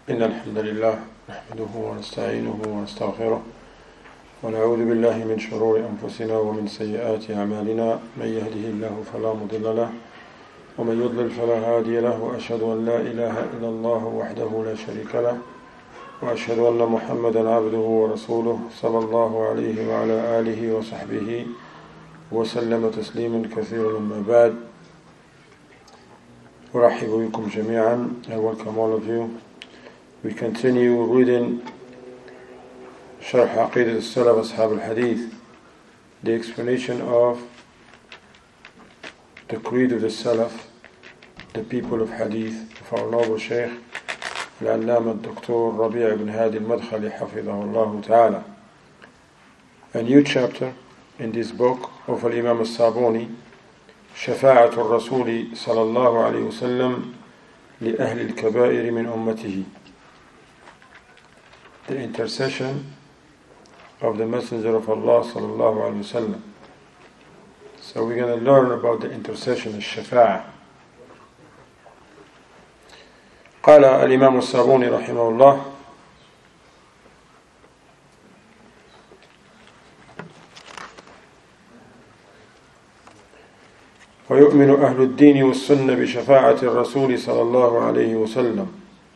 إن الحمد لله نحمده ونستعينه ونستغفره ونعوذ بالله من شرور أنفسنا ومن سيئات أعمالنا من يهده الله فلا مضل له ومن يضلل فلا هادي له وأشهد أن لا إله إلا الله وحده لا شريك له وأشهد أن محمدا عبده ورسوله صلى الله عليه وعلى آله وصحبه وسلم تسليما كثيرا. أما بعد، أرحب بكم جميعا. I welcome all of you. We continue reading Sharh Aqidat al-Salaf Ashab al-Hadith, the explanation of the creed of the Salaf, the people of Hadith, of our noble Shaykh Al-Allama Dr. Rabi' ibn Hadi al-Madkhali Hafidhahullah Ta'ala. A new chapter in this book of Al-Imam al-Sabuni, شفاعة الرسول صلى الله عليه وسلم لأهل الكبائر من أمته, the intercession of the Messenger of Allah صلى الله عليه وسلم. So we're going to learn about the intercession, الشفاعة. قال الإمام الصابوني رحمه الله: ويؤمن أهل الدين والسنة بشفاعة الرسول صلى الله عليه وسلم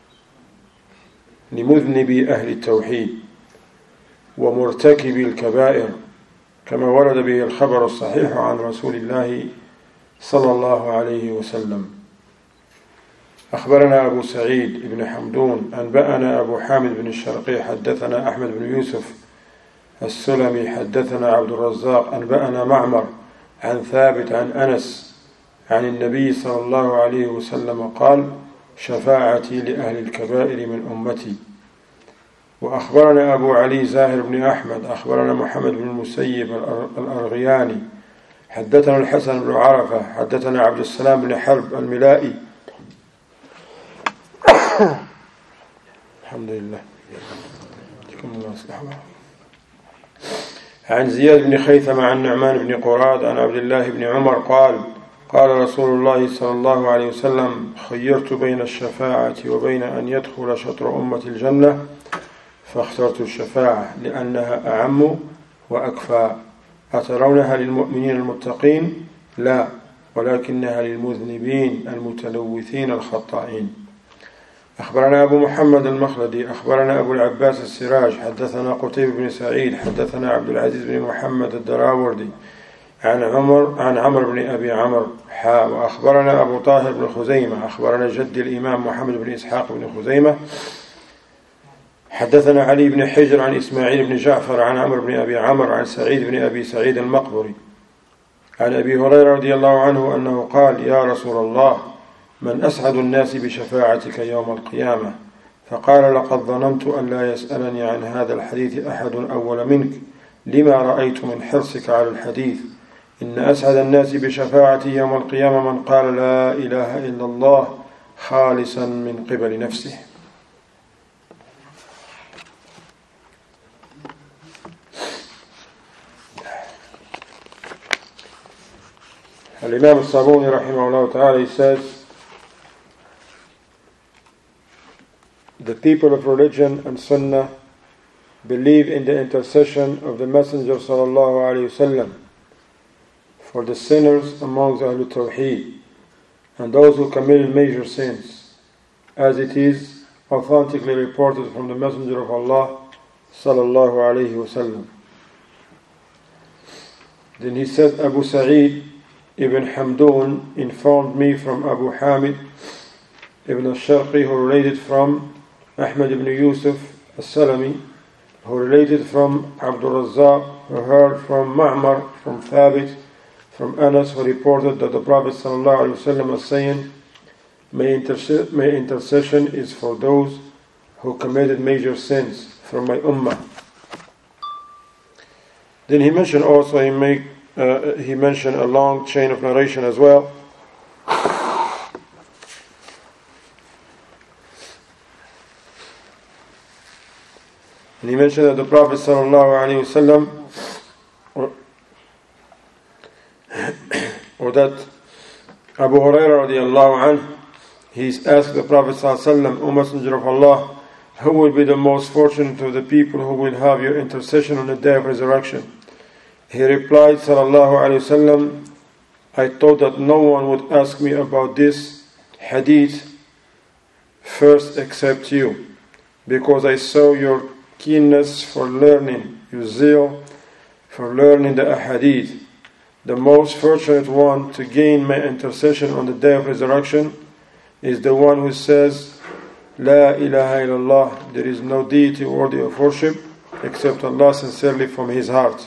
لمذنبي أهل التوحيد ومرتكبي الكبائر، كما ورد به الخبر الصحيح عن رسول الله صلى الله عليه وسلم. أخبرنا أبو سعيد بن حمدون أنبأنا أبو حامد بن الشرقي حدثنا أحمد بن يوسف السلمي حدثنا عبد الرزاق أنبأنا معمر عن ثابت عن أنس عن النبي صلى الله عليه وسلم قال: شفاعتي لأهل الكبائر من أمتي. وأخبرنا أبو علي زاهر بن أحمد أخبرنا محمد بن المسيب الأرغياني حدثنا الحسن بن عرفة حدثنا عبد السلام بن حرب الملائي الحمد لله عن زياد بن خيثم عن نعمان بن قراد عن عبد الله بن عمر قال: قال رسول الله صلى الله عليه وسلم: خيرت بين الشفاعة وبين أن يدخل شطر أمة الجنة فاخترت الشفاعة لأنها أعم وأكفى. أترونها للمؤمنين المتقين؟ لا، ولكنها للمذنبين المتلوثين الخطائين. أخبرنا أبو محمد المخلدي أخبرنا أبو العباس السراج حدثنا قتيبة بن سعيد حدثنا عبد العزيز بن محمد الدراوردي عن عمرو بن أبي عمرو وأخبرنا أبو طاهر بن خزيمة أخبرنا جد الإمام محمد بن إسحاق بن خزيمة حدثنا علي بن حجر عن إسماعيل بن جعفر عن عمرو بن أبي عمرو عن سعيد بن أبي سعيد المقبري عن أبي هريرة رضي الله عنه أنه قال: يا رسول الله، من أسعد الناس بشفاعتك يوم القيامة؟ فقال: لقد ظننت أن لا يسألني عن هذا الحديث أحد أول منك، لما رأيت من حرصك على الحديث. إن أسعد الناس بشفاعتي يوم القيامة من قال لا إله إلا الله خالصا من قبل نفسه. الإمام الصابوني رحمه الله تعالى says, the people of religion and sunnah believe in the intercession of the Messenger sallallahu alaihi wasallam for the sinners amongst Ahlul Tawheed and those who committed major sins, as it is authentically reported from the Messenger of Allah sallallahu alaihi wasallam. Then he says, Abu Sa'id ibn Hamdun informed me from Abu Hamid ibn al-Sharqi, who related from Ahmad ibn Yusuf al-Salami, who related from Abdul Razzaq, who heard from Ma'mar, from Thabit, from Anas, who reported that the Prophet ﷺ was saying, my intercession is for those who committed major sins from my ummah. Then he mentioned also, he mentioned a long chain of narration as well. And he mentioned that the Prophet ﷺ, or that Abu Hurairah radiallahu anhu, he's asked the Prophet ﷺ, O Messenger of Allah, who will be the most fortunate of the people who will have your intercession on the day of resurrection? He replied, sallallahu alayhi wasallam, I thought that no one would ask me about this hadith first except you, because I saw your keenness for learning, your zeal for learning the ahadith. The most fortunate one to gain my intercession on the day of resurrection is the one who says, La ilaha illallah, there is no deity worthy of worship except Allah, sincerely from his heart.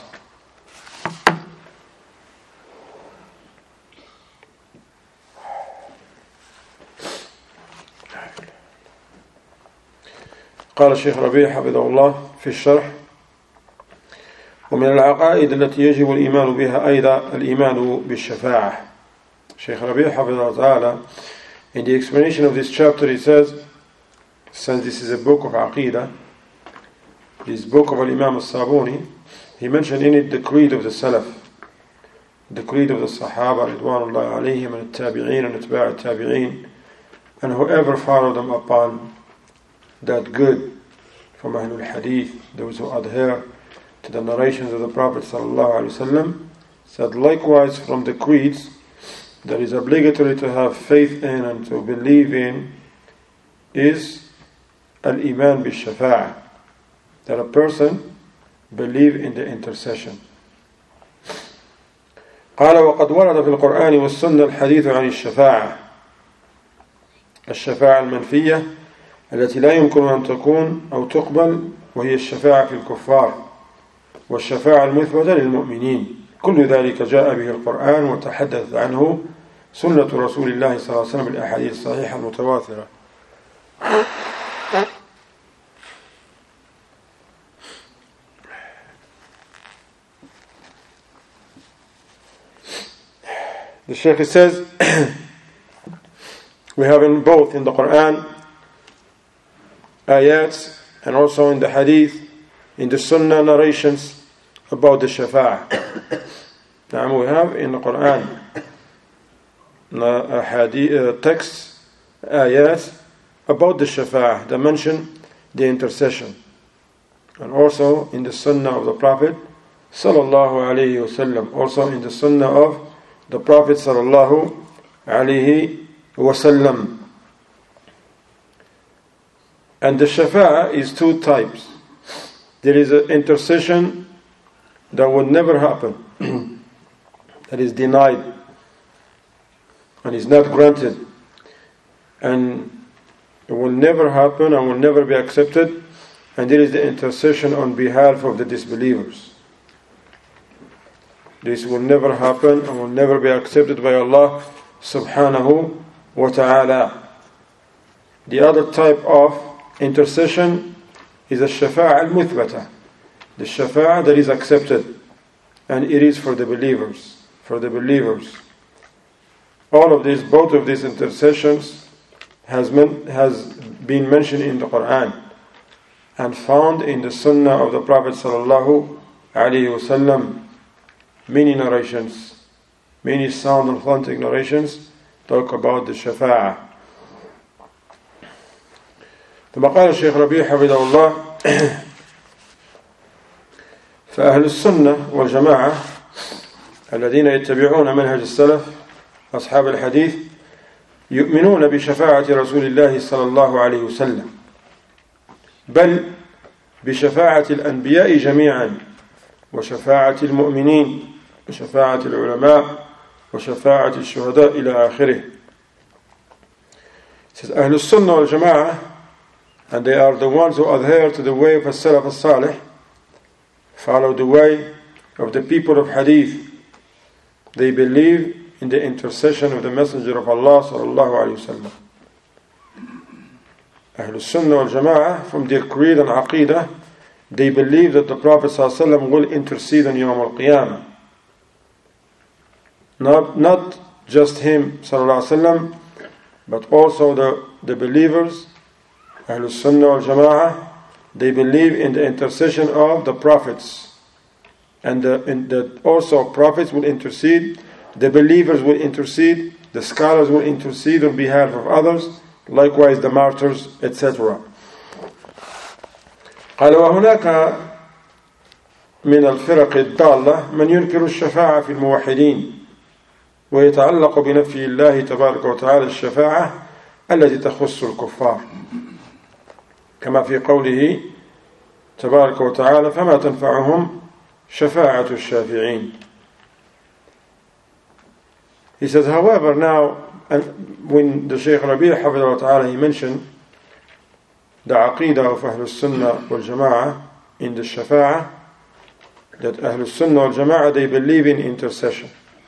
قال الشيخ ربيع حفظه الله في الشرح: ومن العقائد التي يجب الإيمان بها أيضا الإيمان بالشفاعة. Shaykh Rabi' حفظه تعالى, in the explanation of this chapter, he says, since this is a book of Aqidah, this book of Imam al-Sabuni, he mentioned in it the creed of the Salaf, the creed of the Sahaba Ridwanullah alayhim, and the Tabi'een and Atba' al-Tabi'een, and whoever followed them upon that good from Ahlul Hadith, those who adhere to the narrations of the Prophet ﷺ, said likewise from the creeds that is obligatory to have faith in and to believe in is al-iman bil-shafa'ah, that a person believe in the intercession. قال وقد ورد في القرآن والسنة الحديث عن الشفاعة المنفية التي لا يمكن أن تكون أو تقبل، وهي الشفاعة في الكفار، والشفاعة المثبتة للمؤمنين. كل ذلك جاء به القرآن وتحدث عنه سنة رسول الله صلى الله عليه وسلم بالأحاديث الصحيحة المتواترة. The Shaykh says, we have in both in the Quran ayats and also in the hadith, in the sunnah narrations about the shafa'ah. Now we have in the Quran texts, ayats about the shafa'ah that mention the intercession, and also in the sunnah of the Prophet sallallahu alaihi wasallam, also in the sunnah of the Prophet sallallahu alaihi wasallam. And the shafa'ah is two types. There is an intercession that would never happen, that is denied and is not granted, and it will never happen and will never be accepted, and there is the intercession on behalf of the disbelievers. This will never happen and will never be accepted by Allah subhanahu wa ta'ala. The other type of intercession is a shafa'a al-muthbata, the shafa'a that is accepted, and it is for the believers. All of these, both of these intercessions has been mentioned in the Quran and found in the sunnah of the Prophet sallallahu alaihi wasallam. Many narrations, many sound and authentic narrations talk about the shafa'a. ثم قال الشيخ ربيع حفظه الله: فأهل السنة والجماعة الذين يتبعون منهج السلف أصحاب الحديث يؤمنون بشفاعة رسول الله صلى الله عليه وسلم، بل بشفاعة الأنبياء جميعا، وشفاعة المؤمنين، وشفاعة العلماء، وشفاعة الشهداء إلى آخره. It says أهل السنة والجماعة, and they are the ones who adhere to the way of as-salaf as-salih, follow the way of the people of hadith. They believe in the intercession of the Messenger of Allah sallallahu alaihi wasallam. Ahlul Sunnah wal Jama'ah, from their creed and aqidah, they believe that the Prophet sallallahu alaihi wasallam will intercede on Yawm al-Qiyamah. Not just him sallallahu alaihi wasallam, but also the believers. Ahlul Sunnah wal Jama'ah, they believe in the intercession of the prophets, and that also prophets will intercede, the believers will intercede, the scholars will intercede on behalf of others, likewise the martyrs, etc. قال وهناك من الفرق الضالة من ينكر الشفاعة في الموحدين ويتعلق بنفي الله تبارك وتعالى الشفاعة التي تخص الكفار كما في قوله تبارك وتعالى فما تنفعهم شفاعة الشافعين. He says, however, now when the Shaykh Rabi' Hafidhahullah Ta'ala, he mentioned the Aqidah of Ahlul Sunnah wal Jama'ah in the Shafa'ah, that Ahlul Sunnah wal Jama'ah, they believe in intercession,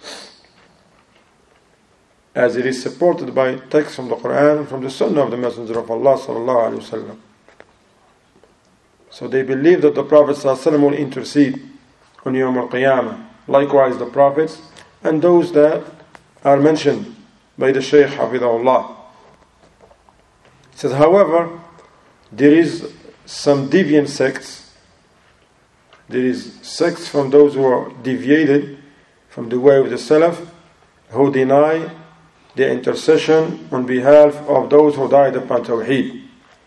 as it is supported by texts from the Quran and from the Sunnah of the Messenger of Allah sallallahu alaihi wasallam. So they believe that the Prophet sallallahu alaihi wasallam will intercede on Yawm al-Qiyamah. Likewise the Prophets and those that are mentioned by the Shaykh Hafidhahullah. It says, however, there is some deviant sects. There is sects from those who are deviated from the way of the Salaf, who deny the intercession on behalf of those who died upon Tawheed.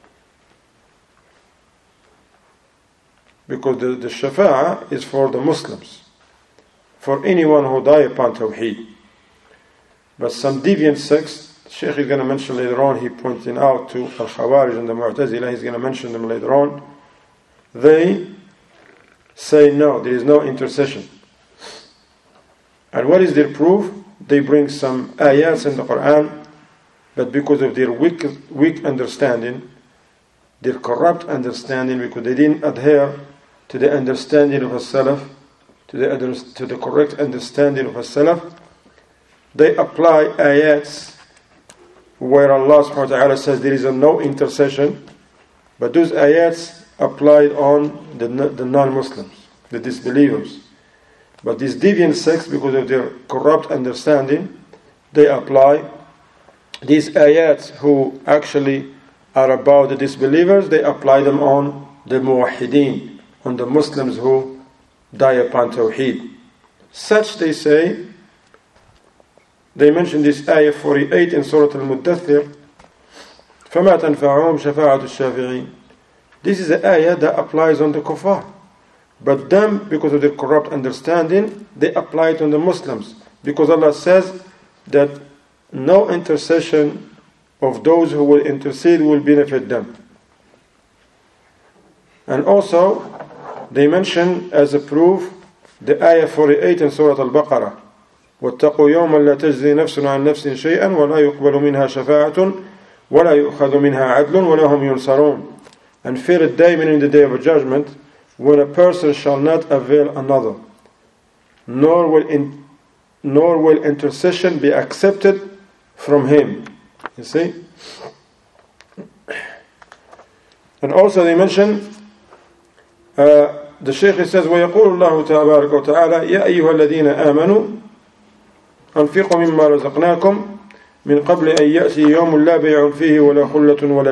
Because the Shafa'ah is for the Muslims, for anyone who died upon Tawheed. But some deviant sects, Shaykh is going to mention later on, he pointing out to Al-Khawarij and the Mu'tazila, he's going to mention them later on. They say no, there is no intercession. And what is their proof? They bring some ayats in the Quran, but because of their weak understanding, their corrupt understanding, because they didn't adhere to the understanding of as-Salaf, to the correct understanding of as-Salaf, they apply ayats where Allah subhanahu wa ta'ala says there is no intercession, but those ayats applied on the non-Muslims, the disbelievers. But these deviant sects, because of their corrupt understanding, they apply these ayats who actually are about the disbelievers, they apply them on the muwahhideen, on the Muslims who die upon Tawheed. Such, they say, they mention this ayah 48 in Surah Al-Muddathir, فَمَا تَنْفَعُهُمْ شَفَاعَةُ الشَّافِعِينَ. This is an ayah that applies on the kuffar. But them, because of their corrupt understanding, they apply it on the Muslims. Because Allah says that no intercession of those who will intercede will benefit them. And also, they mention as a proof the ayah 48 in Surah Al-Baqarah. وَاتَّقُوا يَوْمًا لَا تَجْزِي نَفْسٌ عَنْ نَفْسٍ شَيْئًا وَلَا يُقْبَلُ مِنْهَا شَفَاعَةٌ وَلَا يُؤْخَذُ مِنْهَا عَدْلٌ وَلَا هُمْ يُنْصَرُونَ. And fear a day, meaning the day of judgment, when a person shall not avail another, nor will intercession be accepted from him. You see? And also they mention, the Shaykh says, وَيَقُولُ اللَّهُ تَبَارَكَ وَتَعَالَى يَا أَيُّهَا الَّذِينَ آمَنُوا أنفقوا مما رزقناكم من قبل أن يأتي يوم لا بيع فيه ولا خلة ولا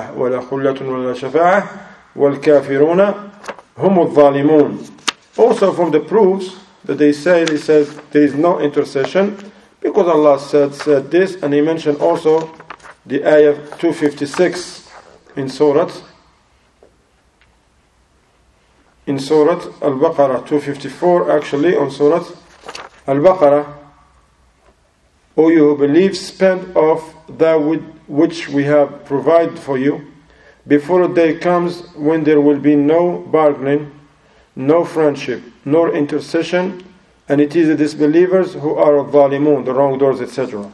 شفاعة والكافرون هم الظالمون. Also from the proofs that they says there is no intercession because Allah said this, and he mentioned also the ayah 256 in Surah Al-Baqarah, 254 actually on Surah Al-Baqarah. O you who believe, spend of that which we have provided for you before a day comes when there will be no bargaining, no friendship, nor intercession, and it is the disbelievers who are الظالمون, the wrongdoers, etc.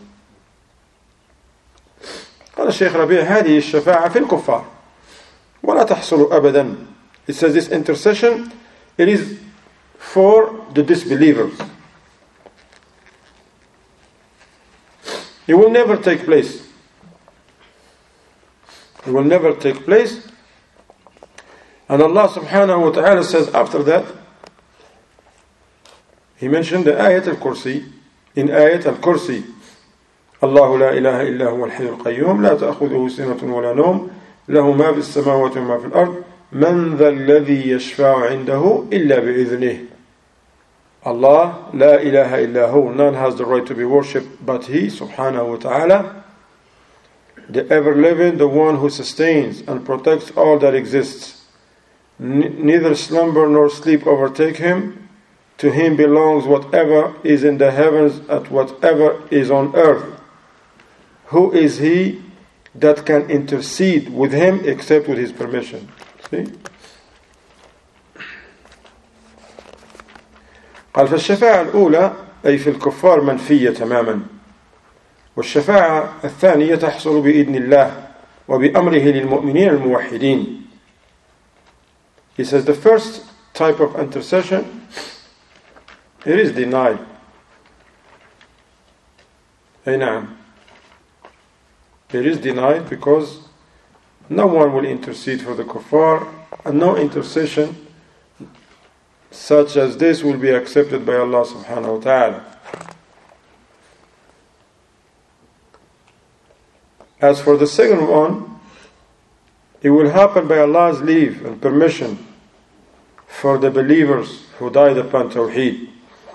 قال الشيخ ربيع هذه الشفاعة في الكفار ولا تحصل أبدا. It says this intercession, it is for the disbelievers. It will never take place. It will never take place. And Allah subhanahu wa ta'ala says after that, He mentioned the Ayat al-Kursi. In Ayat al-Kursi, الله لا إله إلا هو الحي القيوم لا تأخذه سنة ولا نوم له ما في السماوات وما في الأرض من ذا الذي يشفع عنده إلا بإذنه. Allah, la ilaha illahu, none has the right to be worshipped but He, subhanahu wa ta'ala, the ever-living, the one who sustains and protects all that exists. neither slumber nor sleep overtake him. To him belongs whatever is in the heavens and whatever is on earth. Who is he that can intercede with him except with his permission? See? قال فالشفاعة الأولى أي في الكفار منفية تماما، والشفاعة الثانية تحصل بإذن الله وبأمره للمؤمنين الموحدين. He says the first type of intercession, it is denied. أي نعم. It is denied because no one will intercede for the kuffar, and no intercession such as this will be accepted by Allah subhanahu wa ta'ala. As for the second one, it will happen by Allah's leave and permission for the believers who died upon Tawheed.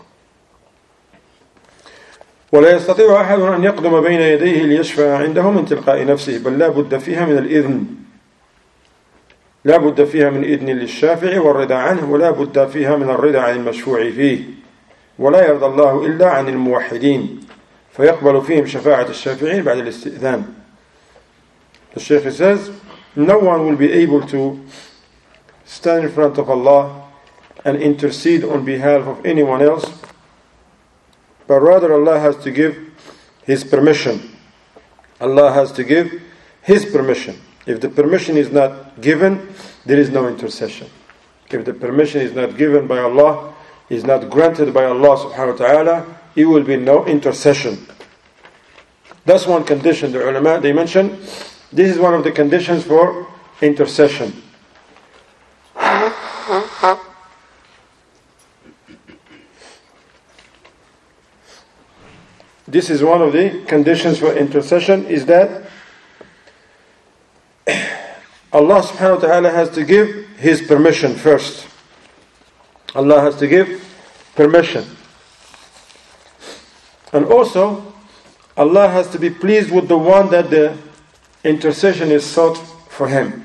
ولا يستطيع أحد أن يقدم بين يديه ليشفع عنده من تلقاء نفسه، بل لا بد فيها من الإذن، لا بد فيها من إذن للشافع والرضا عنه، ولا بد فيها من الرضا عن المشفوع فيه، ولا يرضى الله إلا عن الموحدين فيقبل فيهم شفاعة الشافعين بعد الاستئذان. The Shaykh says, no one will be able to stand in front of Allah and intercede on behalf of anyone else, but rather Allah has to give His permission. Allah has to give His permission. If the permission is not given, there is no intercession. If the permission is not given by Allah, is not granted by Allah subhanahu wa ta'ala, it will be no intercession. That's one condition the ulama, they mention. This is one of the conditions for intercession. This is one of the conditions for intercession, is that Allah subhanahu wa ta'ala has to give His permission first. Allah has to give permission. And also, Allah has to be pleased with the one that the intercession is sought for him.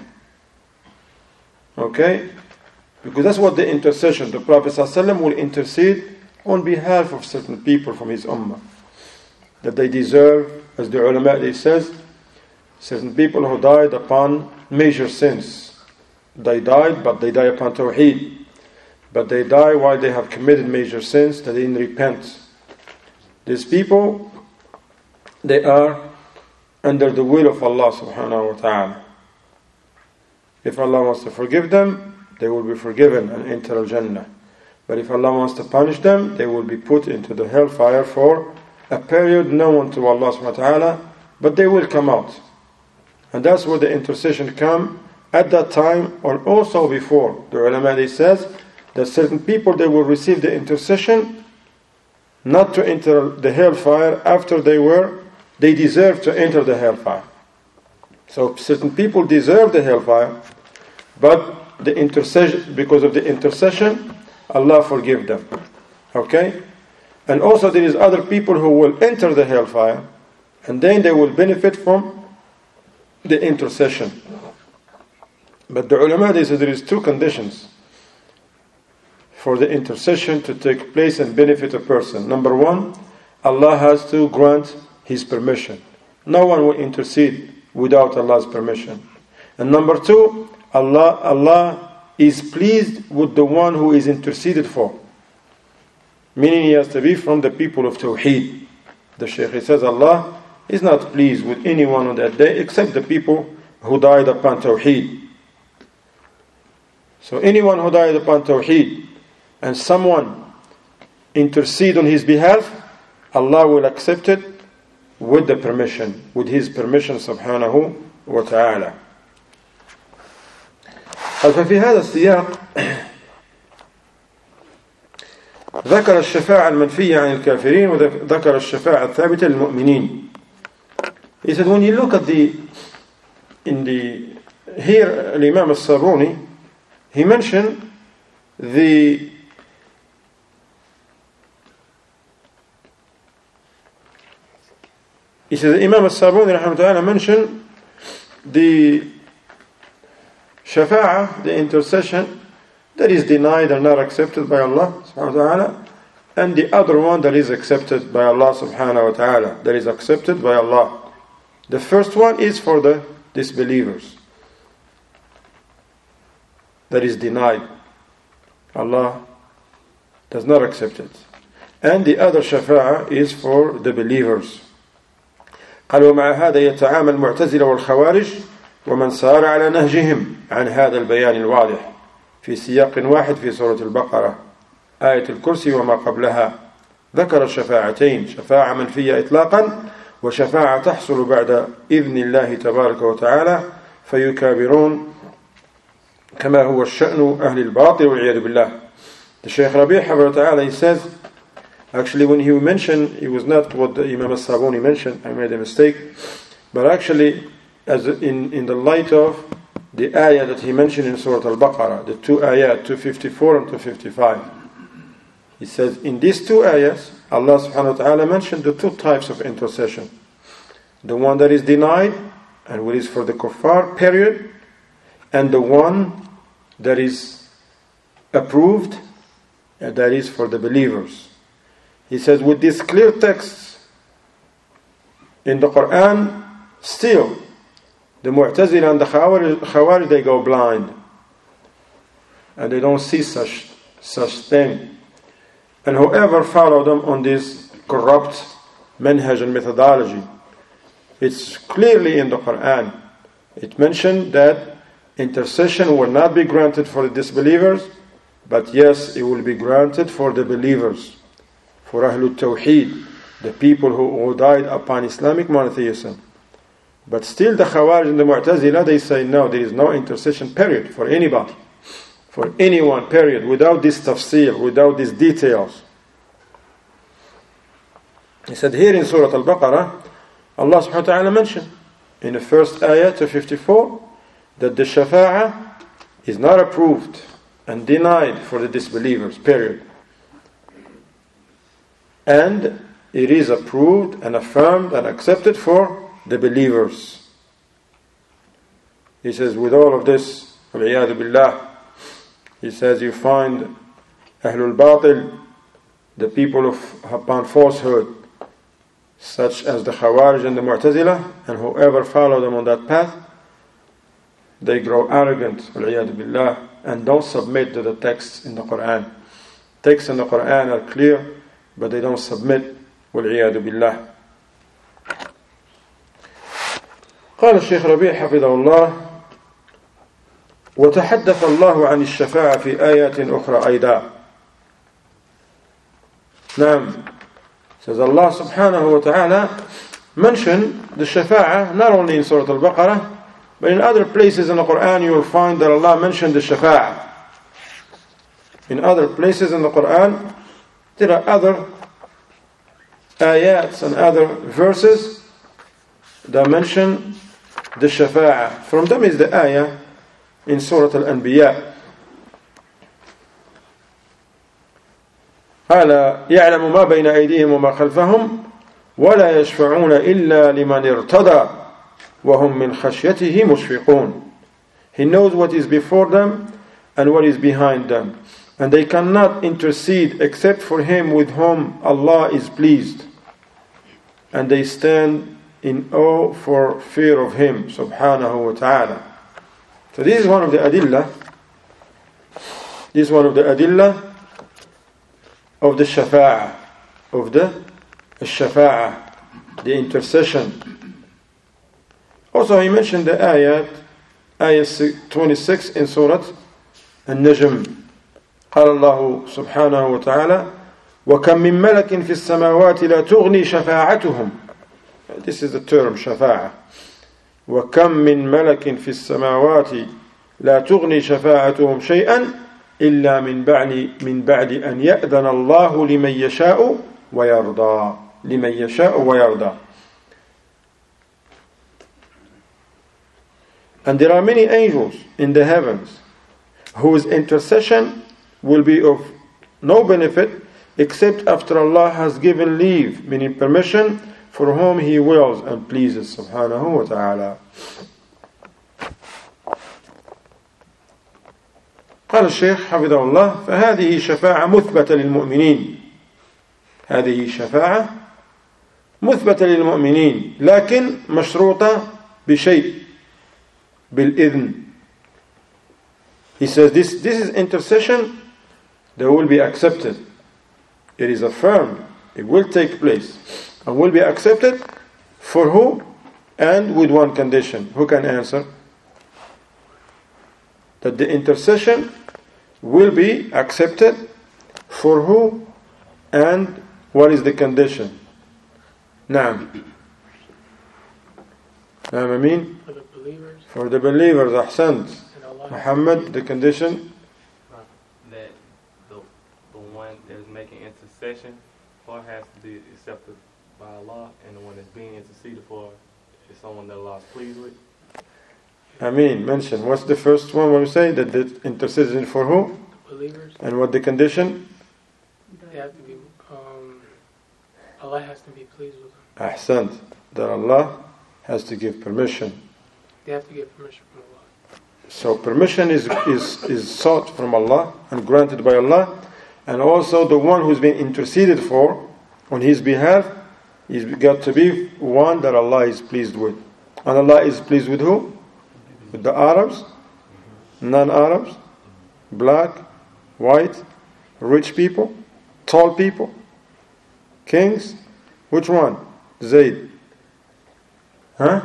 Okay? Because that's what the intercession, the Prophet ﷺ will intercede on behalf of certain people from his ummah. That they deserve, as the ulama they says, certain people who died upon major sins. They died, but they die upon Tawheed. But they die while they have committed major sins, that they didn't repent. These people, they are under the will of Allah subhanahu wa ta'ala. If Allah wants to forgive them, they will be forgiven and enter Al-Jannah. But if Allah wants to punish them, they will be put into the hellfire for a period known to Allah subhanahu wa ta'ala, but they will come out. And that's where the intercession come at that time, or also before. The ulama they says that certain people, they will receive the intercession not to enter the hellfire after they deserve to enter the hellfire. So certain people deserve the hellfire, but the intercession, because of the intercession, Allah forgive them. Okay? And also there is other people who will enter the hellfire, and then they will benefit from the intercession. But the ulama, they say there is two conditions for the intercession to take place and benefit a person. Number one, Allah has to grant His permission. No one will intercede without Allah's permission. And number two, Allah is pleased with the one who is interceded for. Meaning he has to be from the people of Tawheed. The Shaykh says Allah is not pleased with anyone on that day except the people who died upon Tawheed. So anyone who died upon Tawheed and someone intercede on his behalf, Allah will accept it with the permission, with His permission subhanahu wa ta'ala. ففي هذا السياق ذكر الشفاعة المنفية عن الكافرين وذكر الشفاعة الثابتة للمؤمنين. He said when you look at here Imam al-Sabuni, he mentioned he says Imam al-Sabuni rahimahullah mentioned the Shafa'ah, the intercession, that is denied and not accepted by Allah subhanahu wa ta'ala, and the other one that is accepted by Allah subhanahu wa ta'ala, that is accepted by Allah. The first one is for the disbelievers, that is denied. Allah does not accept it. And the other shafa'ah is for the believers. قال ومع هذا يتعامل المعتزلة والخوارج ومن سار على نهجهم عن هذا البيان الواضح في سياق واحد في سورة البقرة آية الكرسي وما قبلها. ذكر الشفاعتين، شفاعة منفية إطلاقا وشفاعة تحصل بعد إذن الله تبارك وتعالى فيكابرون كما هو الشأن أهل الباطل والعياذ بالله. The Shaykh Rabi' Ta'ala, he says, actually when he mentioned, it was not what the Imam al-Sabuni mentioned, I made a mistake, but actually as in the light of the ayah that he mentioned in Surah Al-Baqarah, the two ayat, 254 and 255. He says, in these two ayahs, Allah subhanahu wa ta'ala mentioned the two types of intercession. The one that is denied, and which is for the kuffar, period, and the one that is approved, and that is for the believers. He says, with these clear texts in the Quran, still, the Mu'tazila and the Khawarij, they go blind. And they don't see such thing. And whoever follow them on this corrupt manhaj and methodology, it's clearly in the Quran. It mentioned that intercession will not be granted for the disbelievers, but yes, it will be granted for the believers, for Ahlul Tawheed, the people who died upon Islamic monotheism. But still the Khawarij and the Mu'tazila, they say no, there is no intercession period for anybody, for anyone, period, without this tafsir, without these details. He said here in Surah Al-Baqarah, Allah subhanahu wa ta'ala mentioned in the first ayah 254 that the shafa'ah is not approved and denied for the disbelievers, period. And it is approved and affirmed and accepted for the believers. He says, with all of this, wal-iyadhu billah, he says you find Ahlul Batil, the people upon falsehood, such as the Khawarij and the Mu'tazila, and whoever follow them on that path, they grow arrogant, wal-iyadhu billah, and don't submit to the texts in the Quran. Texts in the Quran are clear, but they don't submit, wal-iyadhu billah. قال الشيخ ربيع حفظه الله وتحدث الله عن الشفاعة في آيات أخرى أيضا. نعم, says Allah subhanahu wa ta'ala mentioned the shafa'ah not only in Surah Al-Baqarah, but in other places in the Quran you will find that Allah mentioned the shafa'ah. In other places in the Quran there are other ayats and other verses that mention the shafa'ah. From them is the ayah in Surah Al-Anbiya. ألا يعلم ما بين أيديهم وما خلفهم ولا يشفعون إلا لمن ارتضى وهم من خشيته مشفقون. He knows what is before them and what is behind them, and they cannot intercede except for him with whom Allah is pleased, and they stand in awe for fear of him subhanahu wa ta'ala. So this is one of the adillah. This is one of the adillah of the shafa'ah, of the shafa'ah, the intercession. Also he mentioned the ayah 26 in Surah An-Najm. قال الله سبحانه وتعالى وكم من ملك في السماوات لا تغني شفاعتهم. This is the term شفاعة. وكم من ملك في السماوات لا تغني شفاعتهم شيئا إلا من بعد أن يأذن الله لمن يشاء ويرضى. لمن يشاء ويرضى. And there are many angels in the heavens whose intercession will be of no benefit except after Allah has given leave, meaning permission, for whom He wills and pleases subhanahu wa ta'ala. قال الشيخ حفظه الله: فهذه شفاعة مثبتة للمؤمنين، هذه شفاعة مثبتة للمؤمنين، لكن مشروطة بشيء، بالإذن. He says this is intercession that will be accepted. It is affirmed, it will take place and will be accepted for who? And with one condition. Who can answer? That the intercession will be accepted for who and what is the condition? نعم. نعم أمين. For the believers. For the believers. أحسنت. Muhammad, the condition? That the one that is making intercession for has to be accepted by Allah, and the one that's being interceded for is someone that Allah is pleased with. Ameen. Mention. What's the first one? What we say? That the intercession for who? Believers. And what the condition? They have to be. Allah has to be pleased with them. Ahsant. That Allah has to give permission. They have to get permission from Allah. So permission is sought from Allah and granted by Allah, and also the one who's been interceded for on his behalf, he's got to be one that Allah is pleased with. And Allah is pleased with who? With the Arabs, non-Arabs, black, white, rich people, tall people, kings. Which one? Zayd. Huh?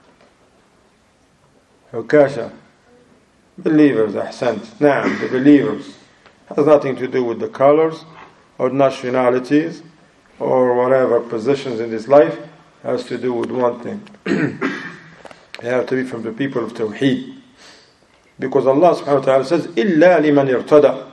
Hukasha. Believers, ahsant. Naam, the believers. Has nothing to do with the colors or nationalities or whatever positions in this life. Has to do with one thing. They have to be from the people of Tawheed. Because Allah subhanahu wa ta'ala says, إِلَّا لِمَنْ يَرْتَدَى.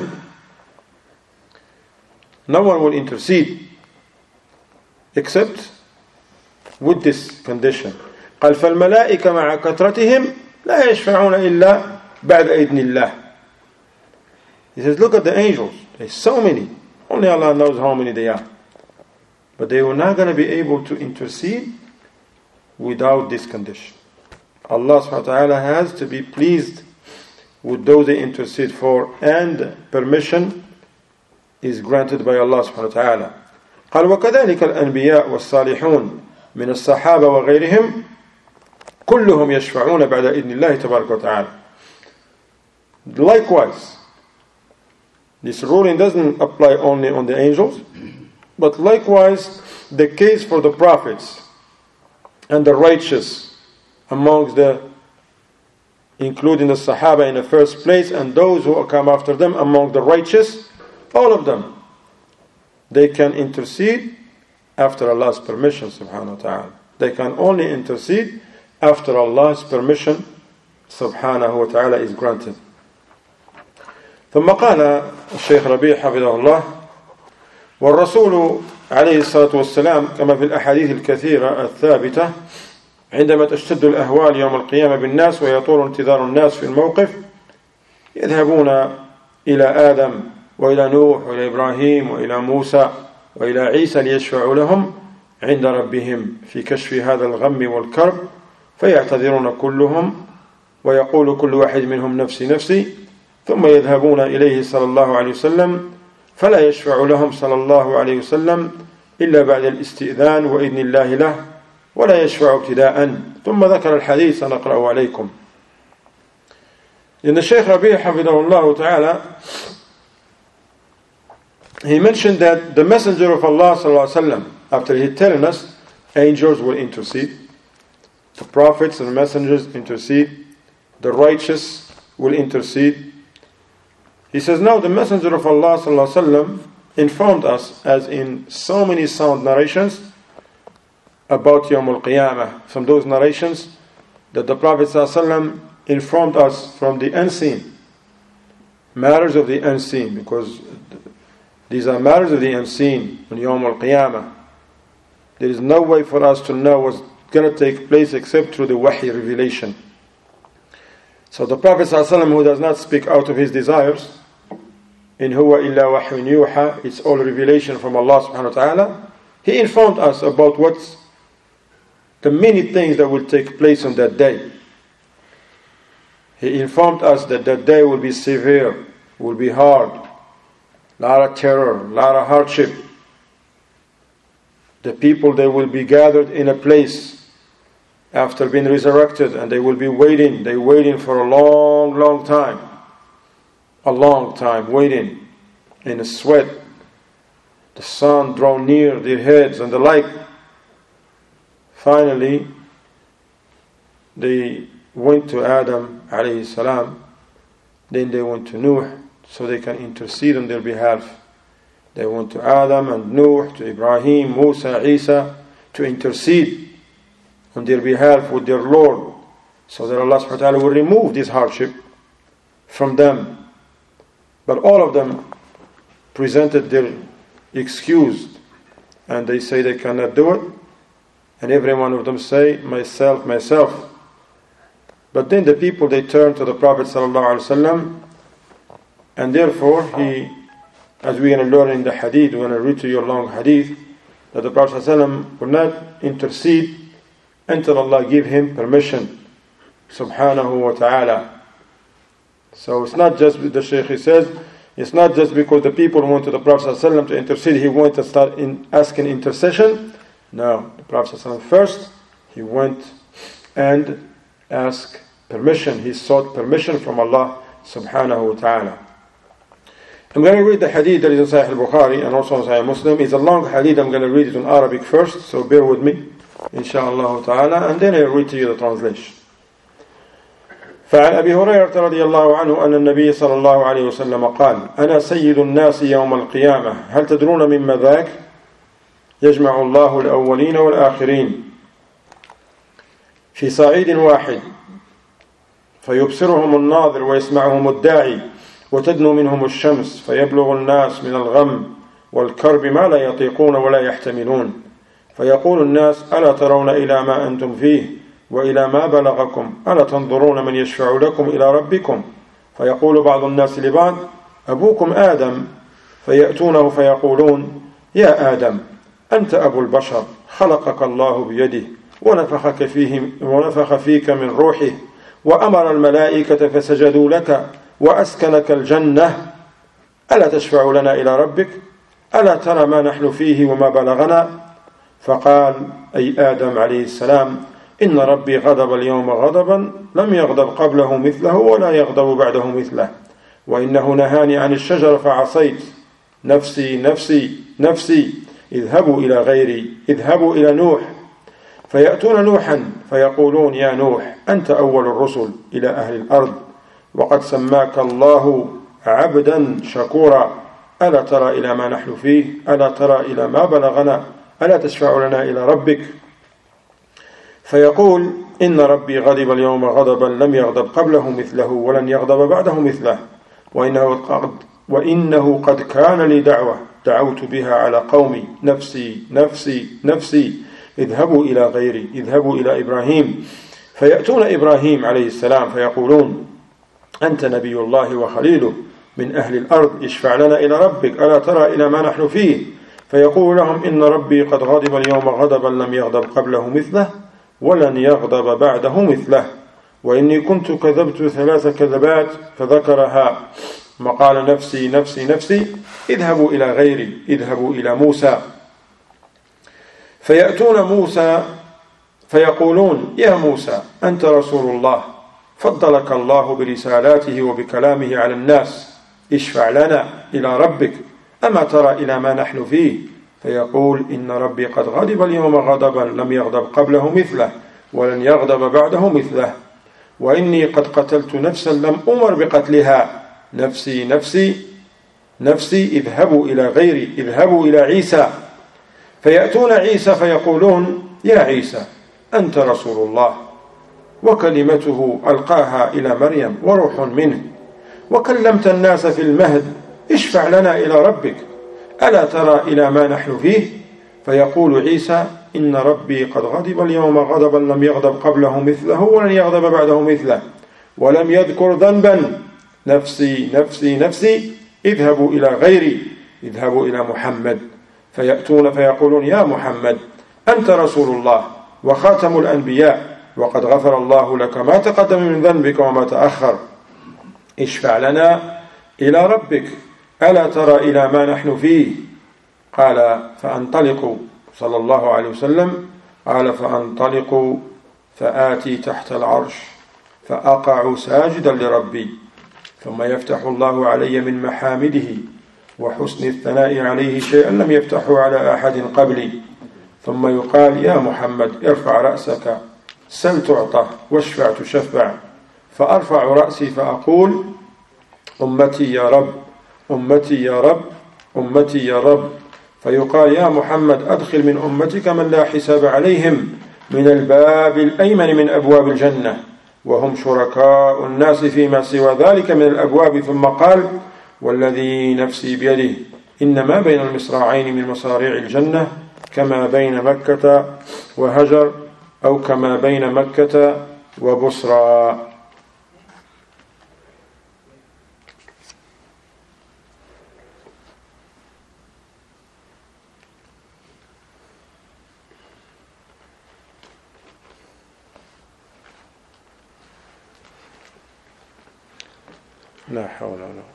No one will intercede except with this condition. قال فالملائكة مع كثرتهم لا يشفعون إلا بعد إذن الله. He says, look at the angels. There's so many. Only Allah knows how many they are. But they were not going to be able to intercede without this condition. Allah subhanahu wa ta'ala has to be pleased with those they intercede for, and permission is granted by Allah subhanahu wa ta'ala. قال وكذلك الأنبياء والصالحون من الصحابة وغيرهم كلهم يشفعون بعد إذن الله تبارك وتعالى. Likewise, this ruling doesn't apply only on the angels, but likewise the case for the prophets and the righteous amongst the, including the Sahaba in the first place, and those who come after them among the righteous, all of them, they can intercede after Allah's permission subhanahu wa ta'ala. They can only intercede after Allah's permission subhanahu wa ta'ala is granted. ثم قال الشيخ ربيع حفظه الله: والرسول عليه الصلاة والسلام كما في الأحاديث الكثيرة الثابتة عندما تشتد الأهوال يوم القيامة بالناس ويطول انتظار الناس في الموقف يذهبون إلى آدم وإلى نوح وإلى إبراهيم وإلى موسى وإلى عيسى ليشفعوا لهم عند ربهم في كشف هذا الغم والكرب فيعتذرون كلهم ويقول كل واحد منهم نفسي نفسي ثم يذهبون إليه صلى الله عليه وسلم فلا يشفع لهم صلى الله عليه وسلم إلا بعد الاستئذان وإذن الله له ولا يشفع ابتداء. ثم ذكر الحديث سنقرأه عليكم. In the Shaykh Rabi' Hafidahullah Ta'ala, he mentioned that the Messenger of Allah sallallahu alaihi wasallam, after he telling us, angels will intercede, the prophets and messengers intercede, the righteous will intercede. He says, now the Messenger of Allah sallallahu alaihi wasallam informed us, as in so many sound narrations, about Yawm al-Qiyamah. From those narrations, that the Prophet sallallahu alaihi wasallam informed us from the unseen, matters of the unseen, because these are matters of the unseen on Yawm al-Qiyamah. There is no way for us to know what's going to take place except through the wahy revelation. So the Prophet ﷺ, who does not speak out of his desires, in huwa illa wahyun yuha, it's all revelation from Allah subhanahu wa ta'ala, he informed us about what's the many things that will take place on that day. He informed us that that day will be severe, will be hard, a lot of terror, a lot of hardship. The people, they will be gathered in a place after being resurrected, and they will be waiting. They're waiting for a long, long time. A long time, waiting in a sweat. The sun drawn near their heads and the like. Finally, they went to Adam alayhi salam. Then they went to Nuh so they can intercede on their behalf. They went to Adam and Nuh, to Ibrahim, Musa, Isa, to intercede on their behalf with their Lord, so that Allah subhanahu wa ta'ala will remove this hardship from them. But all of them presented their excuse, and they say they cannot do it, and every one of them say, myself, myself. But then the people, they turned to the Prophet sallallahu alaihi wasallam, and therefore he, as we're going to learn in the hadith, we're going to read to you a long hadith, that the Prophet ﷺ will not intercede until Allah give him permission, subhanahu wa ta'ala. So it's not just, the Shaykh, he says, it's not just because the people went to the Prophet ﷺ to intercede, he went to start asking intercession. No, the Prophet ﷺ first, he went and asked permission. He sought permission from Allah subhanahu wa ta'ala. I'm going to read the hadith that is in Sahih al-Bukhari and also in Sahih Muslim. It's a long hadith. I'm going to read it in Arabic first, so bear with me, inshallah ta'ala, and then I'll read to you the translation. فعن أبي هريرة رضي الله عنه أن النبي صلى الله عليه وسلم قال: أنا سيد الناس يوم القيامة هل تدرون مما ذاك؟ يجمع الله الأولين والآخرين في صعيد واحد فيبصرهم الناظر ويسمعهم الداعي وتدنو منهم الشمس فيبلغ الناس من الغم والكرب ما لا يطيقون ولا يحتملون فيقول الناس: ألا ترون إلى ما أنتم فيه وإلى ما بلغكم؟ ألا تنظرون من يشفع لكم إلى ربكم؟ فيقول بعض الناس لبعض: أبوكم آدم. فيأتونه فيقولون: يا آدم أنت أبو البشر، خلقك الله بيده ونفخ فيك من روحه وأمر الملائكة فسجدوا لك وأسكنك الجنة، ألا تشفع لنا إلى ربك؟ ألا ترى ما نحن فيه وما بلغنا؟ فقال أي آدم عليه السلام: إن ربي غضب اليوم غضبا لم يغضب قبله مثله ولا يغضب بعده مثله، وإنه نهاني عن الشجر فعصيت، نفسي نفسي نفسي، اذهبوا إلى غيري، اذهبوا إلى نوح. فيأتون نوحا فيقولون: يا نوح أنت أول الرسل إلى أهل الأرض، وقد سماك الله عبدا شكورا، ألا ترى إلى ما نحن فيه؟ ألا ترى إلى ما بلغنا؟ ألا تشفع لنا إلى ربك؟ فيقول: إن ربي غضب اليوم غضبا لم يغضب قبله مثله ولن يغضب بعده مثله، وإنه قد كان لي دعوة دعوت بها على قومي، نفسي نفسي نفسي، اذهبوا إلى غيري، اذهبوا إلى إبراهيم. فيأتون إبراهيم عليه السلام فيقولون: أنت نبي الله وخليله من أهل الأرض، اشفع لنا إلى ربك، ألا ترى إلى ما نحن فيه؟ فيقول لهم: إن ربي قد غضب اليوم غضبا لم يغضب قبله مثله ولن يغضب بعده مثله، وإني كنت كذبت 3 كذبات فذكرها، وقال: نفسي نفسي نفسي، اذهبوا إلى غيري، اذهبوا إلى موسى. فيأتون موسى فيقولون: يا موسى أنت رسول الله، فضلك الله برسالاته وبكلامه على الناس، اشفع لنا إلى ربك، أما ترى إلى ما نحن فيه؟ فيقول: إن ربي قد غضب اليوم غضبا لم يغضب قبله مثله ولن يغضب بعده مثله، وإني قد قتلت نفسا لم أمر بقتلها، نفسي نفسي نفسي، اذهبوا إلى غيري، اذهبوا إلى عيسى. فيأتون عيسى فيقولون: يا عيسى أنت رسول الله، وكلمته ألقاها إلى مريم وروح منه، وكلمت الناس في المهد، اشفع لنا إلى ربك، ألا ترى إلى ما نحن فيه؟ فيقول عيسى: إن ربي قد غضب اليوم غضبا لم يغضب قبله مثله ولن يغضب بعده مثله، ولم يذكر ذنبا، نفسي نفسي نفسي، اذهبوا إلى غيري، اذهبوا إلى محمد. فيأتون فيقولون: يا محمد أنت رسول الله وخاتم الأنبياء، وقد غفر الله لك ما تقدم من ذنبك وما تأخر اشفع لنا إلى ربك ألا ترى إلى ما نحن فيه قال فأنطلق صلى الله عليه وسلم قال فأنطلق فآتي تحت العرش فأقع ساجدا لربي ثم يفتح الله علي من محامده وحسن الثناء عليه شيئا لم يفتحه على أحد قبلي ثم يقال يا محمد ارفع رأسك سل تعطى واشفع تشفع فأرفع رأسي فأقول أمتي يا رب أمتي يا رب أمتي يا رب فيقال يا محمد أدخل من أمتك من لا حساب عليهم من الباب الأيمن من أبواب الجنة وهم شركاء الناس فيما سوى ذلك من الأبواب ثم قال والذي نفسي بيده إنما بين المصراعين من مصاريع الجنة كما بين مكة وهجر أو كما بين مكة وبصرى. لا حول ولا قوة.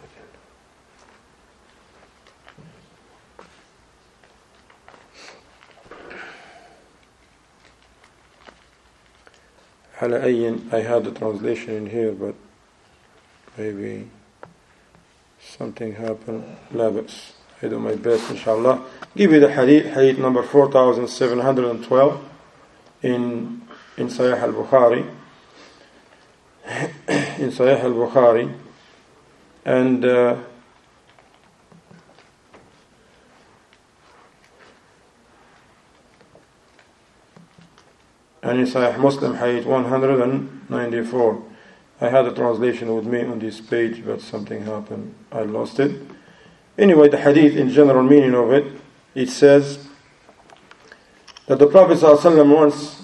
على أي I had the translation in here but maybe something happened. لا بأس. I do my best inshallah. Give you the hadith number 4712 in Sahih al-Bukhari. In Sahih al-Bukhari. And in Sahih Muslim, hadith 194. I had a translation with me on this page, but something happened. I lost it. Anyway, the hadith, in general meaning of it, it says that the Prophet ﷺ once,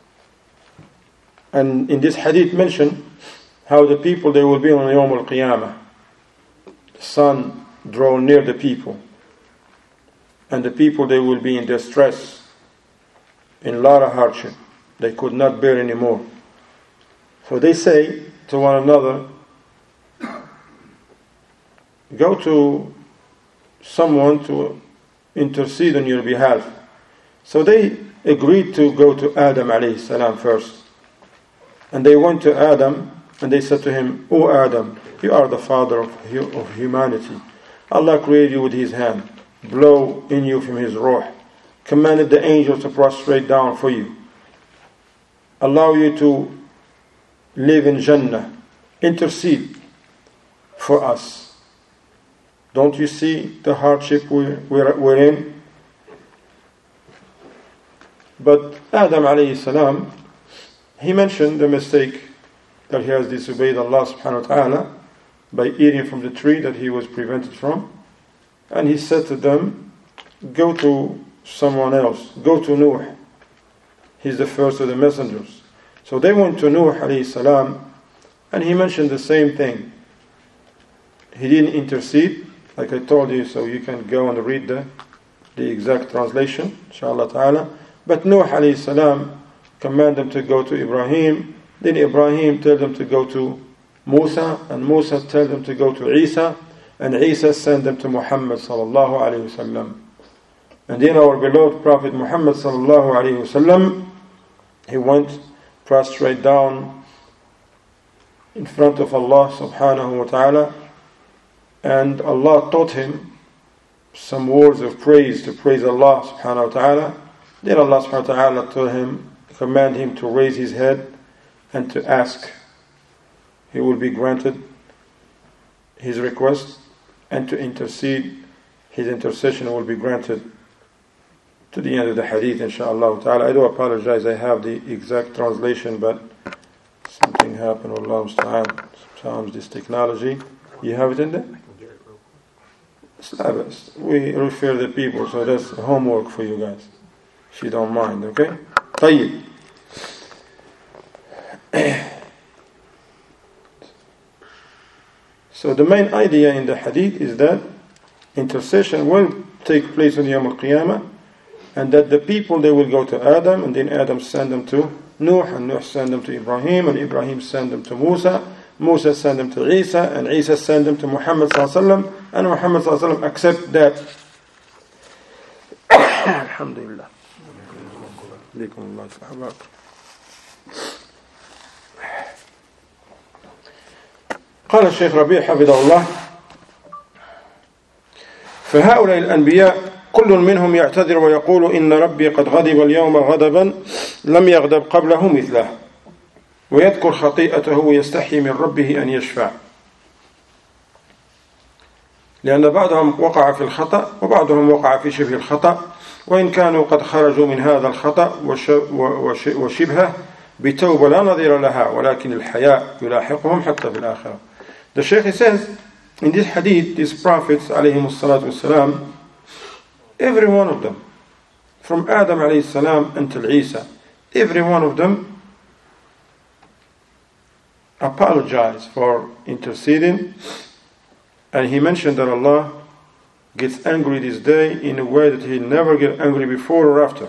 and in this hadith mentioned how the people, they will be on Yawm al-Qiyamah. The sun draw near the people, and the people, they will be in distress, in a lot of hardship. They could not bear anymore. So they say to one another, go to someone to intercede on your behalf. So they agreed to go to Adam alayhi salam first. And they went to Adam and they said to him, O Adam, you are the father of humanity. Allah created you with his hand, blow in you from his ruh, commanded the angels to prostrate down for you, allow you to live in Jannah, intercede for us. Don't you see the hardship we're in? But Adam alayhi salam, he mentioned the mistake that he has disobeyed Allah subhanahu wa ta'ala by eating from the tree that he was prevented from. And he said to them, go to someone else, go to Nuh. He's the first of the messengers. So they went to Nuh alayhi salam, and he mentioned the same thing. He didn't intercede, like I told you, so you can go and read the exact translation, inshallah ta'ala. But Nuh alayhi salam commanded them to go to Ibrahim. Then Ibrahim told them to go to Musa, and Musa told them to go to Isa, and Isa sent them to Muhammad sallallahu alayhi wasallam. And then our beloved Prophet Muhammad sallallahu alayhi wasallam, he went prostrate down in front of Allah subhanahu wa ta'ala, and Allah taught him some words of praise to praise Allah subhanahu wa ta'ala. Then Allah subhanahu wa ta'ala told him, command him to raise his head and to ask. He will be granted his request, and to intercede, his intercession will be granted. To the end of the hadith, inshaAllah ta'ala. I do apologize, I have the exact translation, but something happened. Allah musta'an. Sometimes this technology. You have it in there? We refer the people, so that's homework for you guys, if you don't mind, okay? طيب. So the main idea in the hadith is that intercession will take place on Yawm al-Qiyamah, and that the people, they will go to Adam, and then Adam send them to Nuh, and Nuh sent them to Ibrahim, and Ibrahim sent them to Musa. Musa sent them to Isa, and Isa sent them to Muhammad sallallahu alaihi wasallam, and Muhammad sallallahu alaihi wasallam accept that. Alhamdulillah. قال الشيخ ربيع حفظه الله: فهؤلاء الأنبياء كل منهم يعتذر ويقول إن ربي قد غضب اليوم غضبا لم يغضب قبله مثله، ويذكر خطيئته ويستحي من ربه أن يشفع، لأن بعضهم وقع في الخطأ وبعضهم وقع في شبه الخطأ، وإن كانوا قد خرجوا من هذا الخطأ وشبهه بتوبة لا نظير لها، ولكن الحياء يلاحقهم حتى في الآخرة. The Shaykh says, in this hadith, these prophets alayhim salatu wasalam, every one of them, from Adam alayhi salam until Isa, every one of them apologized for interceding, and he mentioned that Allah gets angry this day in a way that he never get angry before or after.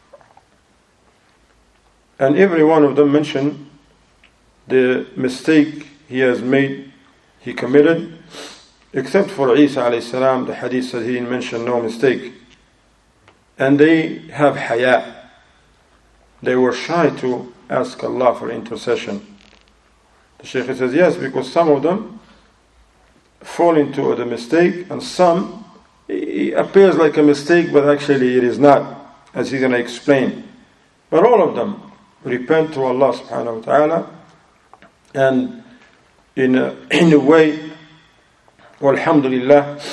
And every one of them mentioned the mistake he has made, he committed, except for Isa alayhi salam. The hadith says he mentioned no mistake. And they have haya. They were shy to ask Allah for intercession. The Shaykh says yes, because some of them fall into the mistake, and some it appears like a mistake, but actually it is not, as he's going to explain. But all of them repent to Allah subhanahu wa ta'ala, and in a way, walhamdulillah,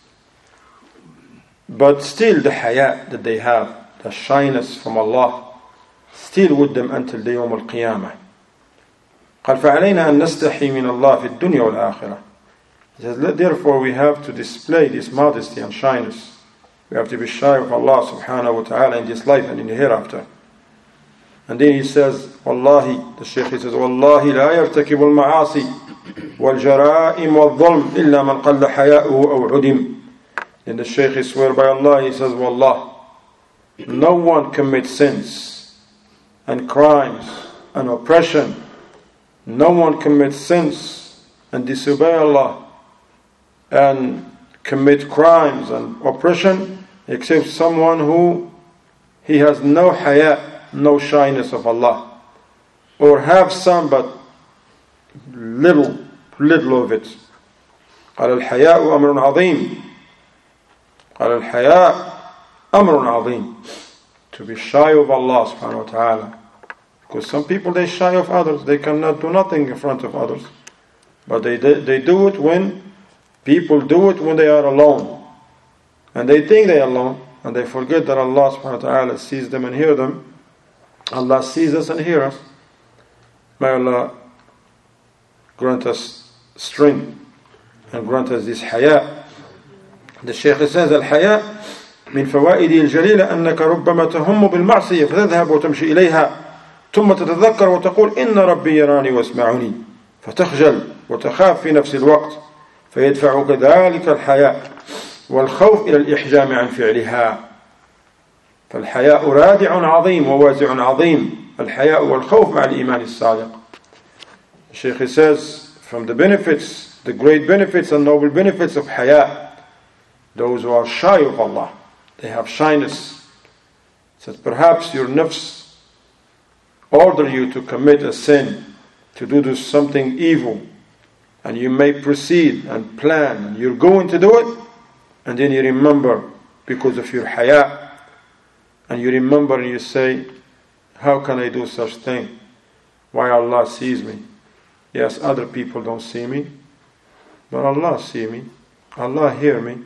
but still the haya that they have, the shyness from Allah, still with them until the yawm al-qiyamah. قال فعلينا أن نستحي من الله في الدنيا والآخرة. Therefore we have to display this modesty and shyness. We have to be shy of Allah subhanahu wa ta'ala in this life and in the hereafter. And then he says, Wallahi, the Shaykh says, Wallahi la yartakibu al-ma'asi wal-jara'im wal-dhulm illa man qalla haya'uhu aw udim. Then the Shaykh swear by Allah, he says, Wallah, no one commits sins and crimes and oppression. No one commits sins and disobey Allah and commit crimes and oppression except someone who he has no haya, no shyness of Allah, or have some but little of it. قال الحياء أمر عظيم. قال الحياء أمر عظيم. To be shy of Allah subhanahu wa ta'ala. Because some people, they shy of others. They cannot do nothing in front of others. But they do it when people do it when they are alone. And they think they are alone. And they forget that Allah subhanahu wa ta'ala sees them and hears them. Allah sees us and hears us. May Allah grant us strength and grant us this haya. The Shaykh says, الحياء من فوائده الجليلة أنك ربما تهم بالمعصية فتذهب وتمشي إليها ثم تتذكر وتقول إن ربي يراني واسمعني فتخجل وتخاف في نفس الوقت فيدفعك ذلك الحياء والخوف إلى الإحجام عن فعلها. فالحياء رادع عظيم ووازع عظيم. الحياء والخوف مع الإيمان الصادق. The Shaykh says, from the benefits, the great benefits and noble benefits of haya, those who are shy of Allah, they have shyness. Says perhaps your nafs order you to commit a sin, to do something evil, and you may proceed and plan, and you're going to do it, and then you remember because of your haya, and you remember and you say, how can I do such thing? Why Allah sees me? Yes, other people don't see me, but Allah sees me. Allah hears me.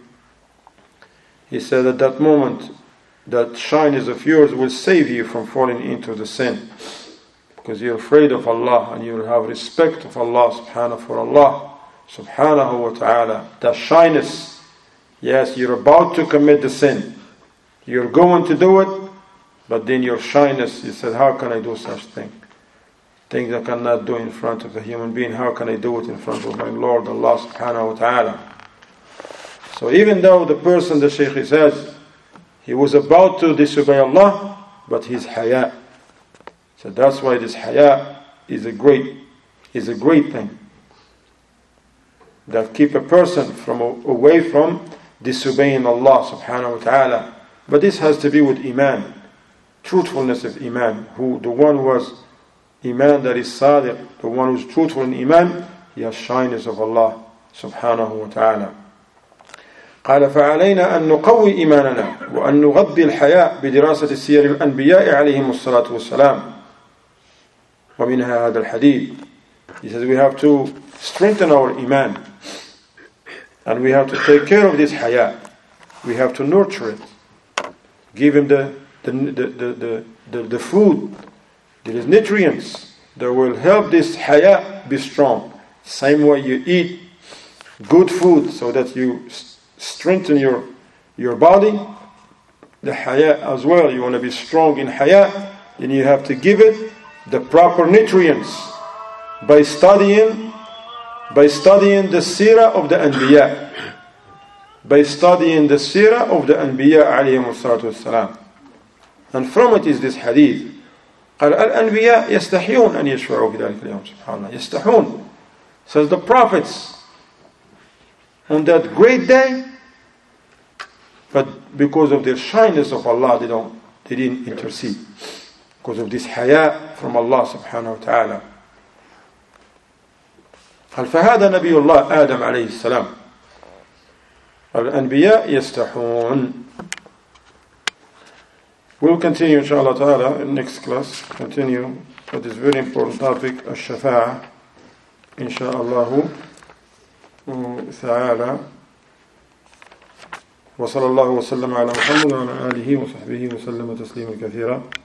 He said at that moment, that shyness of yours will save you from falling into the sin. Because you're afraid of Allah and you will have respect of Allah subhanahu wa ta'ala. That shyness, yes, you're about to commit the sin. You're going to do it, but then your shyness, you said, how can I do such thing? Things I cannot do in front of a human being, how can I do it in front of my Lord Allah subhanahu wa ta'ala? So even though the person, the Shaykh says, he was about to disobey Allah, but his haya, So that's why this haya is a great thing that keep a person away from disobeying Allah subhanahu wa ta'ala. But this has to be with iman, truthfulness of iman. The one who has iman that is sadiq, the one who is truthful in iman, he has shyness of Allah subhanahu wa ta'ala. قال فعلينا أن نقوي إيماننا وأن نغذي الحياء بدراسة سير الأنبياء عليهم الصلاة والسلام ومنها هذا الحديث. He says we have to strengthen our iman and we have to take care of this haya. We have to nurture it, give him the food, there is nutrients that will help this haya be strong. Same way you eat good food so that you strengthen your body, the haya as well. You want to be strong in haya, then you have to give it the proper nutrients by studying the seerah of the anbiya, by studying the seerah of the anbiya alayhimu salatu wassalam. And from it is this hadith. قال الأنبياء يستحيون أن يشفعوا في ذلك اليوم سبحان الله يستحون. Says the prophets on that great day, but because of their shyness of Allah they didn't intercede, because of this haya from Allah subhanahu wa ta'ala. قال فهذا نبي الله آدم عليه السلام الأنبياء يستحون. We'll continue inshallah ta'ala in next class, continue with this very important topic, الشفاعة inshallah تعالى. وصلى الله وسلم على محمد وعلى آله وصحبه وسلم تسليما كثيرا.